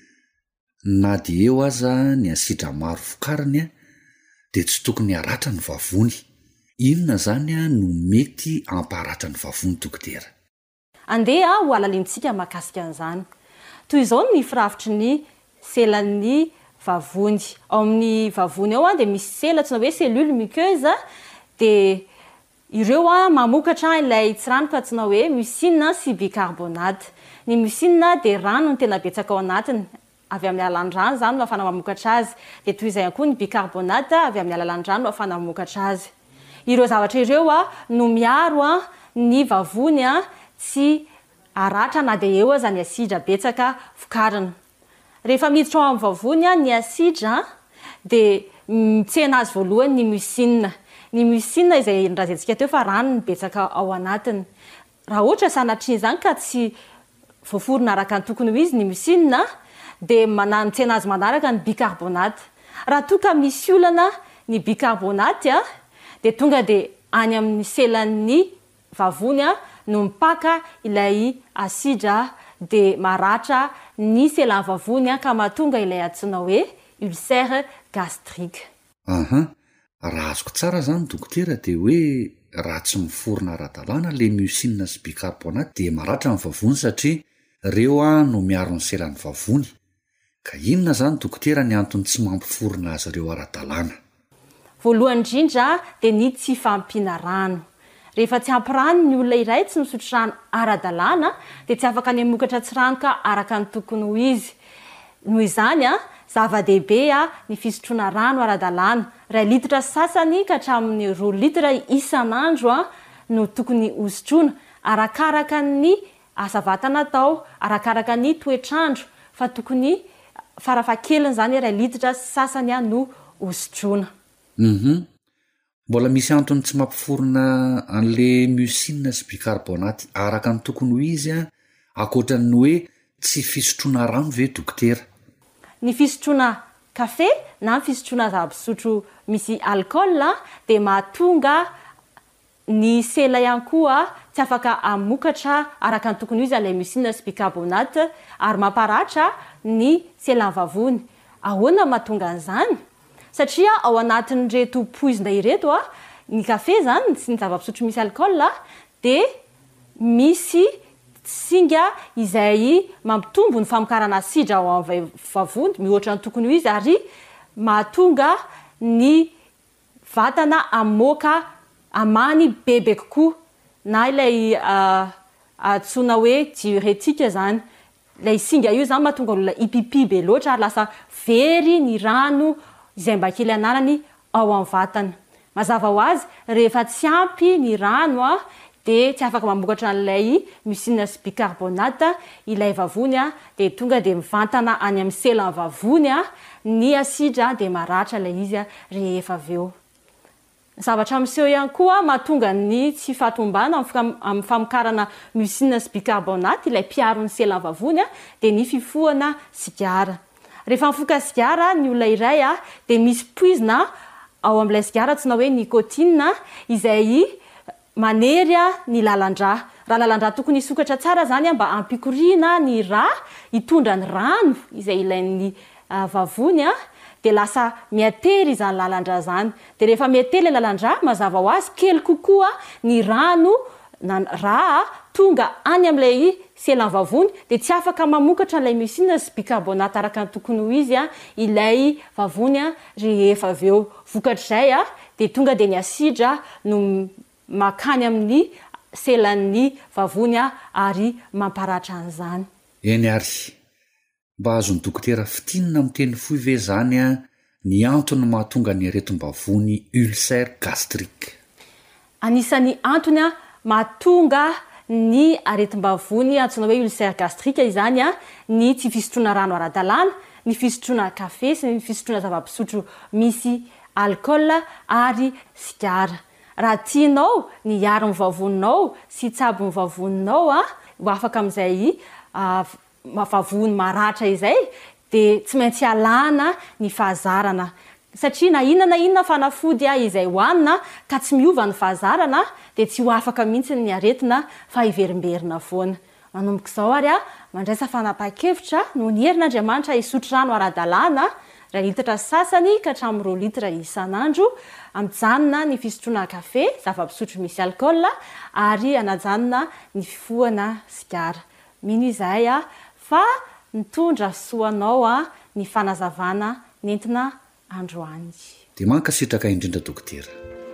na dia eo aza ny asidra maro vokariny dia tsy tokony haratra ny vavony. Inona izany no mety amparatra ny vavony dokotera? Andeha ho alalintsika makasika an'izany. Toy izao ny firafitry ny selan'ny vavony. Ao amin'ny vavony ao dia misy sela tsy hoe cellule muqueuse dia ireo mamokatra ilay tsiranoka tsy hoe mucine sy bicarbonate. Ny mucine dia rano ny tena betsaka ao anatiny. Avy amin'ny alalan'ny rano izany no ahafana mamokatra azy. Dia toy izay koa ny bicarbonate avy amin'ny alalan'ny rano no ahafana mamokatra azy. Ireo zavatra ireo no miaro ny vavony tsy aratra na dia eo aza ny asidra betsaka vokarina. Rehefa miditra ao amin'ny vavony ny asidra dia mitsena azy voalohany ny mucine. Ny mucine izay nolazaintsika teo fa rano ny betsaka ao anatiny. Raha ohatra sanatria izany ka tsy voaforona araka ny tokony ho izy ny mucine dia mitsena azy manaraka ny bicarbonate. Raha toa ka misy olana ny bicarbonate dia tonga dia any amin'ny selan'ny vavony no mipaka ilay asidra dia maratra ny selan'ny vavony ka mahatonga ilay antsoina hoe ulcère gastrique. Raha azoko tsara izany dokotera dia hoe raha tsy miforona ara-dalàna ilay mucine sy bicarbonate dia maratra ny vavony satria ireo no miaro ny selan'ny vavony. Ka inona izany dokotera ny antony tsy mampiforona azy ireo ara-dalàna? Voalohany indrindra dia ny tsy fampiana rano. Rehefa tsy ampy rano ny olona iray tsy misotro rano ara-dalàna dia tsy afaka ny hamokatra tsiranoka araka ny tokony ho izy. Noho izany zava-dehibe ny fisotroana rano ara-dalàna. 2 litatra sasany ka hatramin'ny 2 litatra isan'andro no tokony hosotroana arakaraka ny asa vatana atao, arakaraka ny toetrandro, fa tokony farafahakeliny izany 2 litatra sasany no hosotroana. Mbola misy antony tsy mampiforona an'le mucine sy bicarbonate araka ny tokony ho izy ankoatran'ny hoe tsy fisotroana rano ve dokotera? Ny fisotroana kafe na ny fisotroana zava-pisotro misy alcool dia mahatonga ny sela ihany koa tsy afaka hamokatra araka ny tokony ho izy ilay mucine sy bicarbonate ary mamparatra ny selan'ny vavony. Ahoana mahatonga an'izany? Satria ao anatin'ireto poizina ireto ny kafe izany sy ny zava-pisotro misy alcool dia misy singa izay mampitombo ny famokarana asidra ao amin'ny vavony mihoatra ny tokony ho izy ary mahatonga ny vatana amoaka amany bebe kokoa na ilay atsona hoe diuretika zany lay singa io zany mahatonga olona ipipi be loatra ary lasa very ny rano izay mba kely ananany ao amin'ny vatana. Mazava ho azy rehefa tsy ampy ny rano de tsy afaka mamokatra an'ilay mucine sy bicarbonate ilay vavony de tonga de mivantana any amin'ny selany vavony ny asidra de maratra ilay izy rehefa aveo. Zavatra miseho ihany koa mahatonga ny tsy fatombana amin'ny famokarana mucine sy bicarbonate ilay piaro ny selany vavony de ny fifohana sigara. Rehefa mifoka sigara ny olona iray de misy poizina ao amin'ilay sigara tsy na hoe nicotine izay manery ny lalandrà. Raha lalandrà tokony hisokatra tsara zany mba ampikoriana ny rà hitondra ny rano izay ilain'ny vavony de lasa miatery izany lalandrà zany. De rehefa miatery ilay lalandrà mazava ho azy kely kokoa ny rano rà tonga any amin'ilay selany vavony de tsy afaka mamokatra ilay mucine sy bicarbonate araka ny tokony ho izy ilay vavony rehefa aveo. Vokatr'izay de tonga de ny asidra no makany amin'ny selan'ny vavony ary mamparatra an'izany. Eny ary mba azony dokotera fitinina amin'ny teny fohy ve zany ny antony mahatonga ny aretim-bavony ulcère gastrique? Anisan'ny antony mahatonga ny aretim-bavony antsoina hoe ulcère gastrique izany ny tsy fisotroana rano ara-dalàna, ny fisotroana kafe sy ny fisotroana zava-pisotro misy alcool ary sigara. Raha tianao ny haro ny vavoninao sy tsabo ny vavoninao ho afaka amin'izay vavony maratra izay de tsy maintsy alana ny fahazarana satria na inona fanafody izay hoanina ka tsy miova ny fahazarana de tsy ho afaka mihitsy ny aretina fa hiverimberina foana. Manomboka izao ary mandraisa fanapa-kevitra no ny herin'Andriamanitra hisotro rano ara-dalàna 2 litatra sasany ka hatramin'ny 2 litatra isan'andro, amijanona ny fisotroana kafe, zava-pisotro misy alcool ary anajanona ny fifohana sigara. Mino izay fa mitondra soanao ny fanazavana nentina androany. De mankasitraka indrindra dokotera.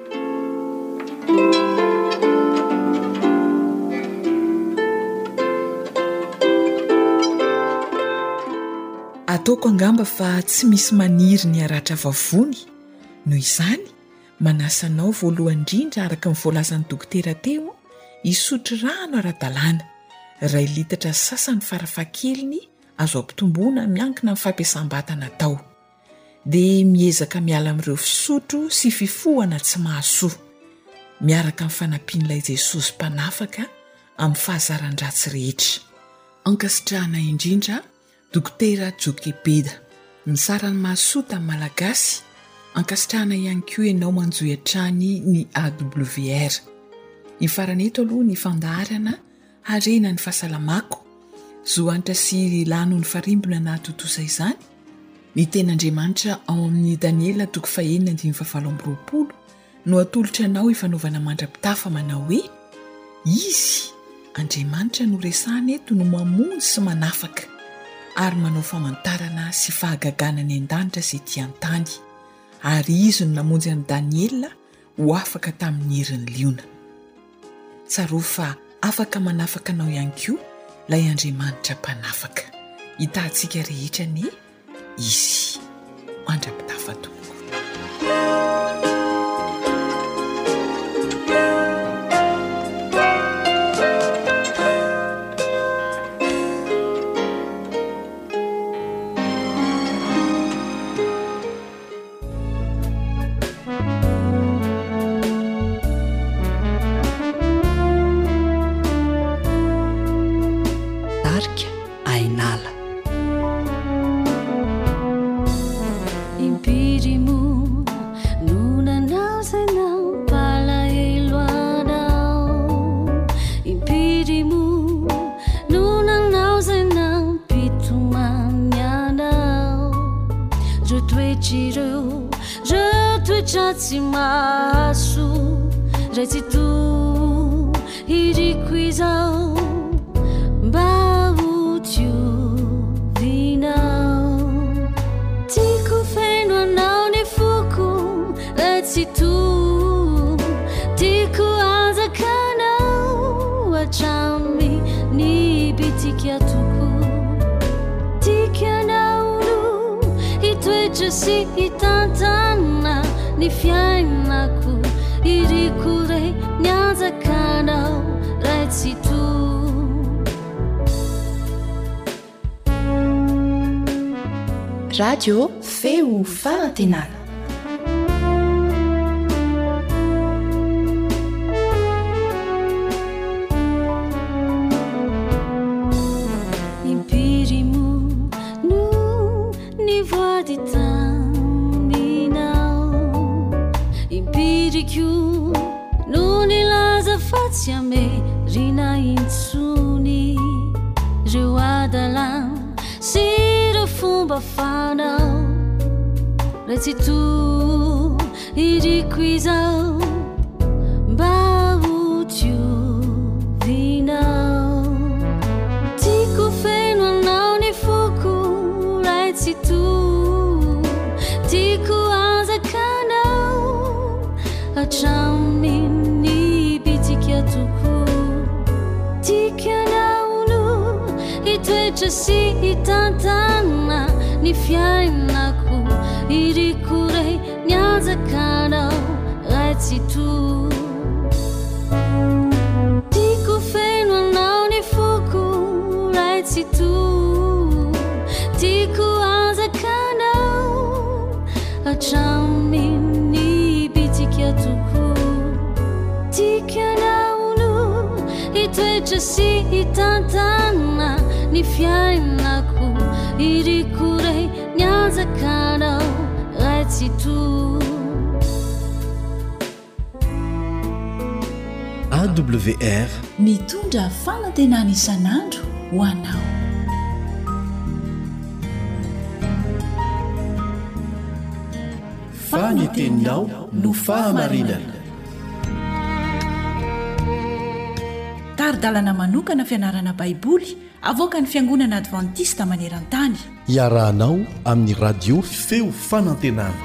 Ataoko angamba fa tsy misy maniry ny aratra vavony, noho izany manasanao voalohany indrindra araka ny voalazan'ny dokotera teo hisotro rano ara-dalàna 2 litatra sasany farafahakeliny azo ampitomboana miankina amin'ny fampiasam-batana atao. De miezaka miala amin'ireo fisotro sy fifohana tsy mahasoa miaraka amin'ny fanampian'ilay Jesosy mpanafaka amin'ny fahazaran-dratsy rehetra. Ankasitrahana indrindra dokotera Jokebeda, misarany mahasoa tamin'ny malagasy. Ankasitrahana ihany koa ianao manjoy hatrany ny AWR. Ifarany eto aloha ny fandaharana harena ny fahasalamako, zoanitra sy lano ny farimbona na totosa izany. Ny ten'Andriamanitra ao amin'ny Daniela 9:7 no atolotra anao ifanaovana mandra-pitafa manao hoe izy Andriamanitra no resahany eto no mamonjy sy manafaka ary manao famantarana sy fahagagana ny an-danitra sy ety an-tany, ary izy no namonjy an'i Daniela ho afaka tamin'ny herin'ny liona. Tsaro fa afaka manafaka anao ihany koa ilay Andriamanitra mpanafaka. Hitantsika rehetra ny izy mandra-pitafa tompoko. Tico feno anao ne fuku, let's see hatramy ny bitika toko tikanaolo hitoetra sy hitantana ny fiainako irikore nianjakanao raitsito radio feo fanantenana me rina intsony reo adalan sy reo fomba fanao ratsito iriko izao mba otiovinao tiako feno anao ny foko ratsito tiako azakanao hatramin'ny tikanaolo hitoetra sy hitantana ny fiainako irikore nianjakanao raitsito tiako feno anao ny foko raitsito tiako azakanao hatramin'ny bitika toko tikanaolo hitoetra sy hitantana ny fiainako irikore nianjakanao raitsito AWR mitondra fanantenana isan'andro ho anao faniteninao no fahamarinana taridalana manokana fianarana baiboly avoaka ny fiangonana advantista maneran-tany iarahanao amin'ny radio feo fanantenana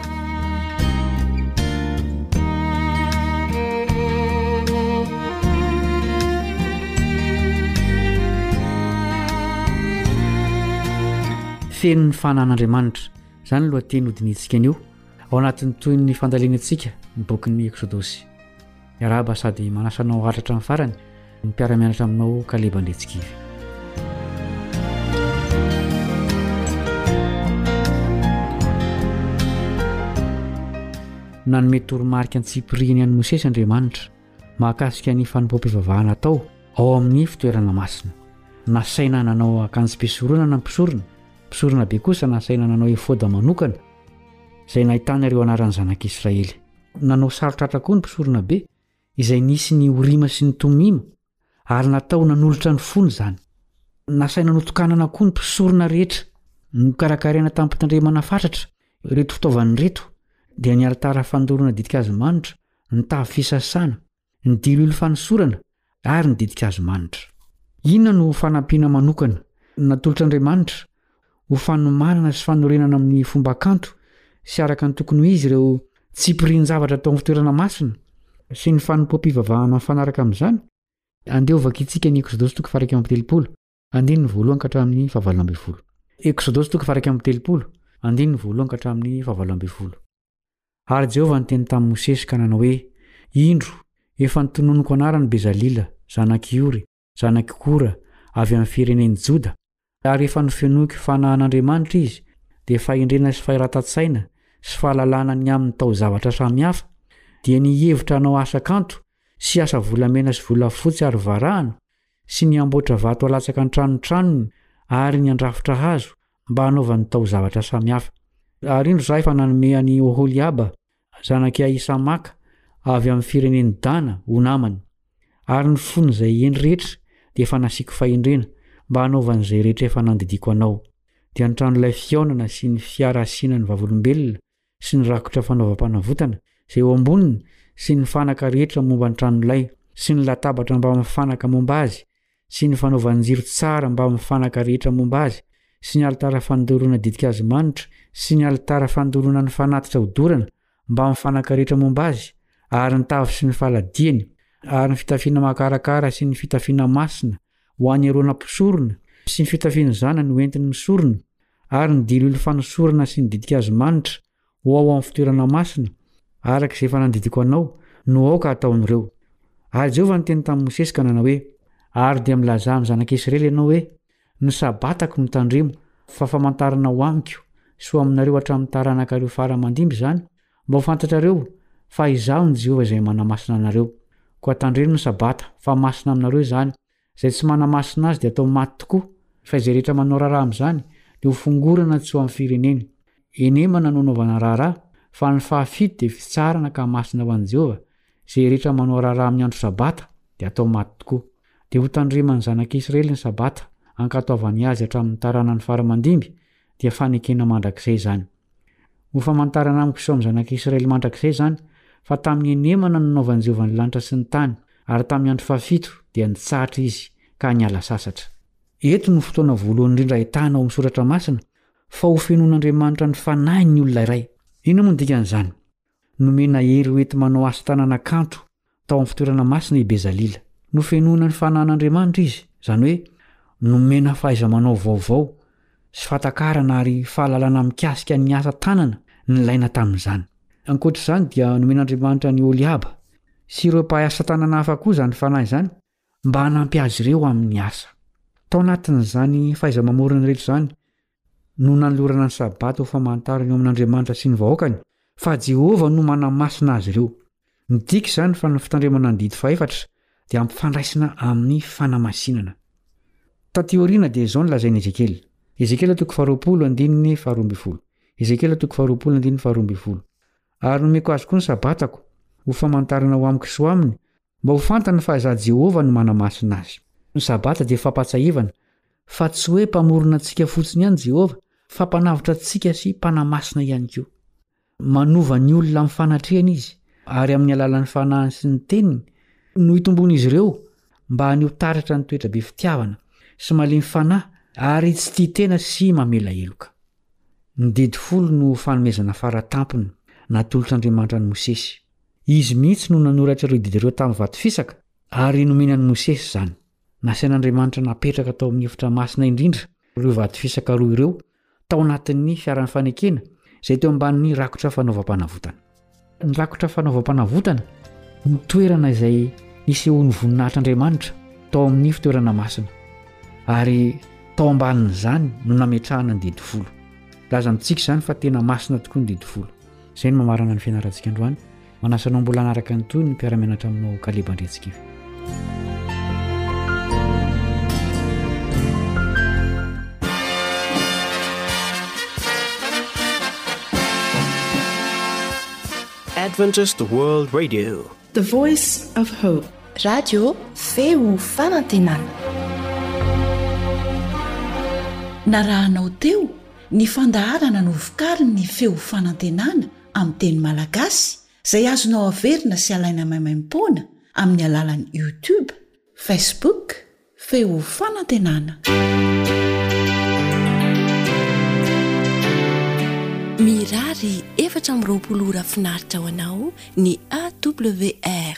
feno ny fanan'andriamanitra izany lohateny hodinitsika anio ao anatin'ny toy ny fandalianantsika ny bokin'ny eksodosy iarahaba sady manasanao haratra amin'ny farany ny mpiara-mianatra aminao Kaleba Ndretsikivy. Nanome toromarika an-tsipiriany an'i Mosesy Andriamanitra mahakasika ny fanompoam-pivavahana atao ao amin'ny fitoerana masina. Nasaina nanao akanjom-pisorona na mpisorona be kosa nasaina nanao efoda manokana izay nahitana ireo anaran'ny zanak'Israely. Nanao sarotratra koa ny mpisorona be izay nisy ny orima sy ny tomima ary natao nanolotra ny fony izany. Nasaina notokanana koa ny mpisorona rehetra nokarakaraina tamin'ny mpitandremana fatratra reto fitaovany reto dia ny alitara fandorona didikazo manitra, ny tavy fisasana, ny dilolo fanosorana ary ny didikazo manitra. Inona no fanampiana manokana natolotra Andriamanitra ho fanomanana sy fanorenana amin'ny fomba kanto sy araka ny tokony ho izy ireo tsipirian-javatra tao amin'ny fitoerana masina sy ny fanompoam-pivavahana mifanaraka amin'izany. Andeha ovakitsika ny Eksodosy 1:30 andininy 1-20. Eksodosy 1:30 Ary Jehovah niteny tamin'i Mosesy ka nanao hoe: indro efa nitononoko anarany Bezalila zanaky Uri zanaky Kora avy amin'ny firenen'i Joda, ary efa nofenoiko fanahan'Andriamanitra izy dia fahendrena sy faharatatsaina sy fahalalana ny amin'ny taozavatra samihafa, dia nihevitra hanao asa kanto sy asa volamena sy volafotsy ary varahana sy ny amboatra vato alatsaka ny tranotranony ary ny andrafitra hazo mba hanaovany taozavatra samihafa. Ary indro zahay fa nanome any Oholiaba zanaky Ahisamaka avy amin'ny firenen'i Dana ho namany, ary ny fony izay endry rehetra dia efa nasiako fahendrena mba hanaovan'izay rehetra efa nandidiko anao. Dia ny tranon'ilay fiaonana sy ny fiara asiana ny vavolombelona sy ny rakotra fanaovam-panavotana izay eo amboniny sy ny fanaka rehetra momba ny tranon'ilay sy ny latabatra mba mifanaka momba azy sy ny fanaovan'ny jiro tsara mba mifanaka rehetra momba azy sy ny alitara fandorona didikazo manitra sy ny alitara fandorona ny fanatitra hodorana mba mifanaka rehetra momba azy, ary ny tavy sy ny faladiany ary ny fitafiana mahakarakara sy ny fitafiana masina ho any eroana mpisorona sy ny fitafiana zana ny hoentiny misorona ary ny dilolo fanosorana sy ny didika azo manitra ho ao amin'ny fitoerana masina araka izay efa nandidiko anao no aoka ataon'ireo. Ary Jehovah ny teny tamin'ny Mosesy ka nanao hoe ary dia milaza amin'ny zanak'Israely ianao hoe ny sabatako no tandremo fa famantarana ho amiko so aminareo hatramin'ny taranak'ireo faramandimby zany mba ho fantatrareo fa izaho ny Jehovah izay manamasina anareo. Koa tandremo ny sabata fa masina aminareo zany izay tsy manamasina azy dia atao maty tokoa fa izay rehetra manao raharaha amin'izany dia ho fongorana tsy ho amin'ny fireneny. Enemana no naovana raharaha fa ny fahafito dia fitsarana ka masina ho an'i Jehovah izay rehetra manao raharaha amin'ny andro sabata dia atao maty tokoa. Dia ho tandreman'ny zanak'Israely ny sabata ankatoavany azy hatramin'ny taranany faramandimby dia fanekena mandrakizay zany. Ho famantarana amiko sao amin'ny zanak'Israely mandrakizay zany fa tamin'ny enemana no nanaovan'i Jehovah ny lanitra sy ny tany ary tamin'ny andro fahafito dia nitsahatra izy ka niala sasatra. Eto no fotoana voalohany indrindra ahitana ao amin'ny soratra masina fa ho fenon'Andriamanitra ny fanahy ny olona iray. Ino moa ny dikan'izany? Nomena hery hoety manao asa tanana kanto tao amin'ny fitoerana masina i Bezalila. No fenona ny fanahin'Andriamanitra izy, zany hoe nomena fahaiza-manao vaovao sy fatakarana ary fahalalana mikasika ny asa tanana ny ilaina tamin'izany. Ankoatr'izany dia nomen'Andriamanitra ny Oliaba sy ireo mpahay asa tanana hafa koa zany fanahy izany mba hanampy azy ireo amin'ny asa. Tao anatin'izany fahaiza-mamorona rehetra izany no nanolorana ny sabata ho famantarana eo amin'Andriamanitra sy ny vahoakany fa Jehovah no manamasina azy ireo. Midika izany fa ny fitandremana ny didy faefatra dia ampifandraisina amin'ny fanamasinana. Taty aoriana dia izao nolazain'i Ezekely. Ezekely 20:12. Ezekely 20:12. Ary nomeko azy koa ny sabatako ho famantarana ho amiko sy ho aminy mba ho fantana fa izaho Jehovah no manamasina azy. Ny sabata dia fampatsahivana fa tsy hoe mpamorona antsika fotsiny ihany Jehovah fa mpanavitra antsika sy mpanamasina ihany koa. Manova ny olona amin'ny fanatrehana izy ary amin'ny alalan'ny fanahiny sy ny teniny no hitombon'izy ireo mba haneho taratra ny toetra be fitiavana sy malemy fanahy ary tsy tia tena sy mamela heloka. Ny didy 10 no fanomezana faratampony natolotr'Andriamanitra ny Mosesy. Izy mihitsy no nanoratra ireo didy ireo tamin'ny vato fisaka ary nomenan'ny Mosesy izany. Nasain'Andriamanitra napetraka tao amin'ny efitra masina indrindra ireo vato fisaka roa ireo tao anatin'ny fiaran'ny fanekena izay teo ambanin'ny rakotra fanaovam-panavotana. Ny rakotra fanaovam-panavotana ny toerana izay nisehoan'ny voninahitr'Andriamanitra tao amin'ny fitoerana masina ary tao ambanin'izany no nametrahana ny didy 10. Lazantsika izany fa tena masina tokoa ny didy 10. Izay no mamarana ny fianarantsika androany. Manasanao mbola hanaraka ny toy ny mpiara-mianatra aminao Kaleba Andretsikivy. Adventist World Radio, The Voice of Hope. Radio feo fanantenana. Narahanao teo ny fandaharana no vokariny ny feo fanantenana amin'ny teny malagasy izay azonao averina sy alaina maimaim-poana amin'ny alalan'ny YouTube, Facebook, feo fanantenana. Mirary 420 ora finaritra ho anao ny AWR